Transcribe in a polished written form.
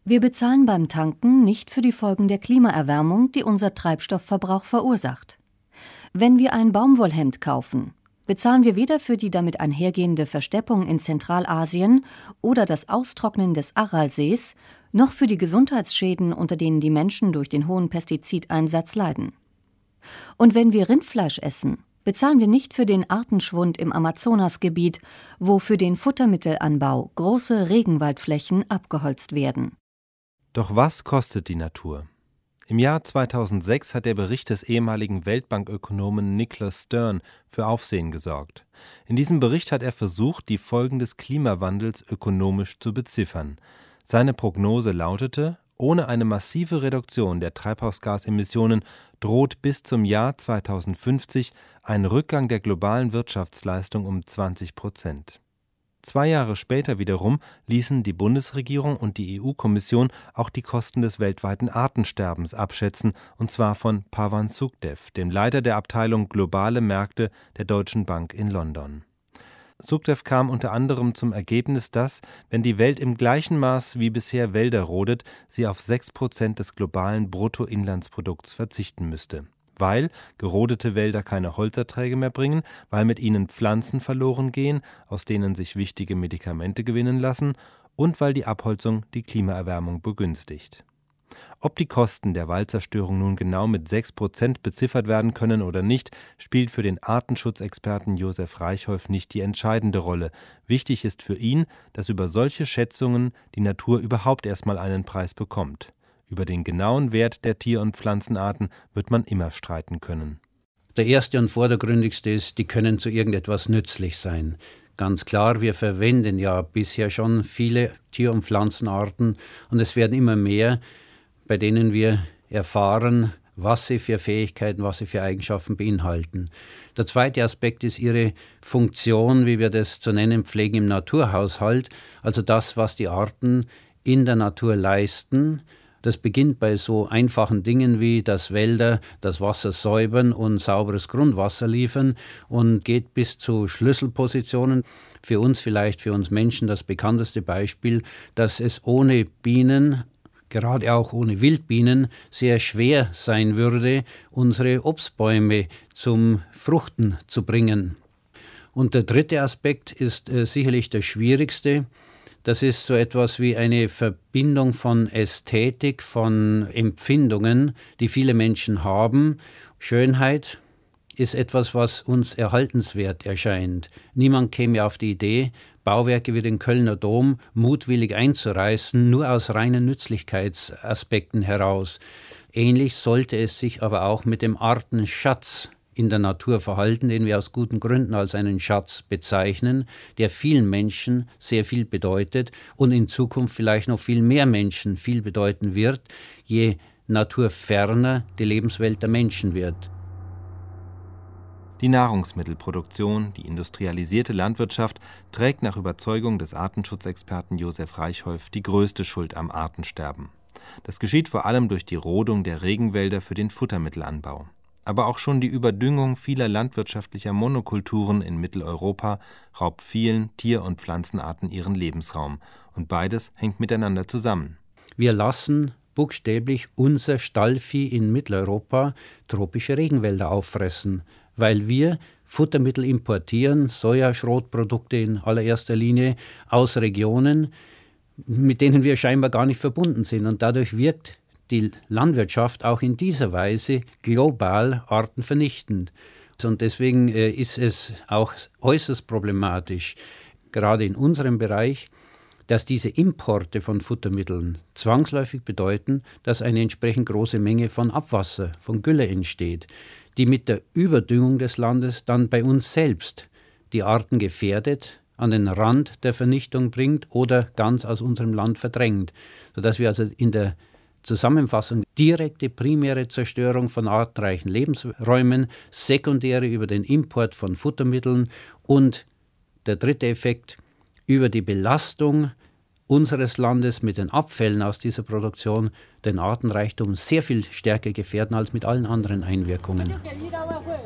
Wir bezahlen beim Tanken nicht für die Folgen der Klimaerwärmung, die unser Treibstoffverbrauch verursacht. Wenn wir ein Baumwollhemd kaufen, bezahlen wir weder für die damit einhergehende Versteppung in Zentralasien oder das Austrocknen des Aralsees, noch für die Gesundheitsschäden, unter denen die Menschen durch den hohen Pestizideinsatz leiden. Und wenn wir Rindfleisch essen, bezahlen wir nicht für den Artenschwund im Amazonasgebiet, wo für den Futtermittelanbau große Regenwaldflächen abgeholzt werden. Doch was kostet die Natur? Im Jahr 2006 hat der Bericht des ehemaligen Weltbankökonomen Nicholas Stern für Aufsehen gesorgt. In diesem Bericht hat er versucht, die Folgen des Klimawandels ökonomisch zu beziffern. Seine Prognose lautete: Ohne eine massive Reduktion der Treibhausgasemissionen droht bis zum Jahr 2050 ein Rückgang der globalen Wirtschaftsleistung um 20%. 2 Jahre später wiederum ließen die Bundesregierung und die EU-Kommission auch die Kosten des weltweiten Artensterbens abschätzen, und zwar von Pavan Sukhdev, dem Leiter der Abteilung Globale Märkte der Deutschen Bank in London. Sukhdev kam unter anderem zum Ergebnis, dass, wenn die Welt im gleichen Maß wie bisher Wälder rodet, sie auf 6% des globalen Bruttoinlandsprodukts verzichten müsste. Weil gerodete Wälder keine Holzerträge mehr bringen, weil mit ihnen Pflanzen verloren gehen, aus denen sich wichtige Medikamente gewinnen lassen, und weil die Abholzung die Klimaerwärmung begünstigt. Ob die Kosten der Waldzerstörung nun genau mit 6% beziffert werden können oder nicht, spielt für den Artenschutzexperten Josef Reichholf nicht die entscheidende Rolle. Wichtig ist für ihn, dass über solche Schätzungen die Natur überhaupt erstmal einen Preis bekommt. Über den genauen Wert der Tier- und Pflanzenarten wird man immer streiten können. Der erste und vordergründigste ist, die können zu irgendetwas nützlich sein. Ganz klar, wir verwenden ja bisher schon viele Tier- und Pflanzenarten und es werden immer mehr, bei denen wir erfahren, was sie für Fähigkeiten, was sie für Eigenschaften beinhalten. Der zweite Aspekt ist ihre Funktion, wie wir das zu nennen pflegen, im Naturhaushalt, also das, was die Arten in der Natur leisten. Das beginnt bei so einfachen Dingen wie, dass Wälder das Wasser säubern und sauberes Grundwasser liefern und geht bis zu Schlüsselpositionen. Für uns vielleicht, für uns Menschen das bekannteste Beispiel, dass es ohne Bienen, gerade auch ohne Wildbienen, sehr schwer sein würde, unsere Obstbäume zum Fruchten zu bringen. Und der dritte Aspekt ist sicherlich der schwierigste. Das ist so etwas wie eine Verbindung von Ästhetik, von Empfindungen, die viele Menschen haben. Schönheit ist etwas, was uns erhaltenswert erscheint. Niemand käme auf die Idee, Bauwerke wie den Kölner Dom mutwillig einzureißen, nur aus reinen Nützlichkeitsaspekten heraus. Ähnlich sollte es sich aber auch mit dem Artenschatz in der Natur verhalten, den wir aus guten Gründen als einen Schatz bezeichnen, der vielen Menschen sehr viel bedeutet und in Zukunft vielleicht noch viel mehr Menschen viel bedeuten wird, je naturferner die Lebenswelt der Menschen wird. Die Nahrungsmittelproduktion, die industrialisierte Landwirtschaft trägt nach Überzeugung des Artenschutzexperten Josef Reichholf die größte Schuld am Artensterben. Das geschieht vor allem durch die Rodung der Regenwälder für den Futtermittelanbau. Aber auch schon die Überdüngung vieler landwirtschaftlicher Monokulturen in Mitteleuropa raubt vielen Tier- und Pflanzenarten ihren Lebensraum. Und beides hängt miteinander zusammen. Wir lassen buchstäblich unser Stallvieh in Mitteleuropa tropische Regenwälder auffressen, weil wir Futtermittel importieren, Sojaschrotprodukte in allererster Linie aus Regionen, mit denen wir scheinbar gar nicht verbunden sind. Und dadurch wirkt die Landwirtschaft auch in dieser Weise global artenvernichtend. Und deswegen ist es auch äußerst problematisch, gerade in unserem Bereich, dass diese Importe von Futtermitteln zwangsläufig bedeuten, dass eine entsprechend große Menge von Abwasser, von Gülle entsteht, die mit der Überdüngung des Landes dann bei uns selbst die Arten gefährdet, an den Rand der Vernichtung bringt oder ganz aus unserem Land verdrängt, sodass wir also in der Zusammenfassung direkte primäre Zerstörung von artenreichen Lebensräumen, sekundäre über den Import von Futtermitteln und der dritte Effekt über die Belastung unseres Landes mit den Abfällen aus dieser Produktion den Artenreichtum sehr viel stärker gefährden als mit allen anderen Einwirkungen.